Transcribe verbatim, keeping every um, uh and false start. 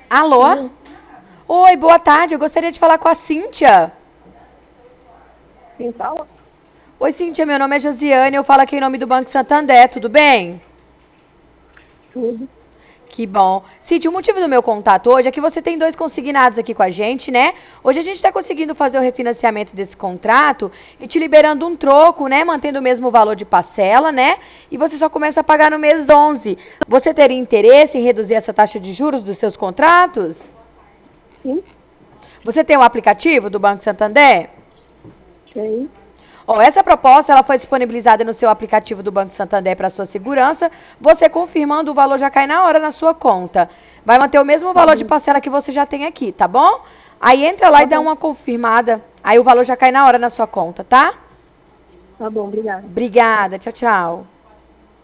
Alô? Sim, Oi, boa tarde. Eu gostaria de falar com a Cíntia. quem fala? Oi, Cíntia, meu nome é Josiane. Eu falo aqui em nome do Banco Santander. Tudo bem? Tudo. Que bom. Cíntia, o motivo do meu contato hoje é que você tem dois consignados aqui com a gente, né? Hoje a gente está conseguindo fazer o refinanciamento desse contrato e te liberando um troco, né? Mantendo o mesmo valor de parcela, né? E você só começa a pagar no mês onze. Você teria interesse em reduzir essa taxa de juros dos seus contratos? Sim, Você tem o aplicativo do Banco Santander? sei. Ó, essa proposta ela foi disponibilizada no seu aplicativo do Banco Santander para sua segurança. Você confirmando, o valor já cai na hora na sua conta. Vai manter o mesmo Tá valor de bom, parcela que você já tem aqui, tá bom? Aí entra lá tá e dá bom, uma confirmada. Aí o valor já cai na hora na sua conta, tá? tá bom, obrigada. Obrigada. Tchau, tchau.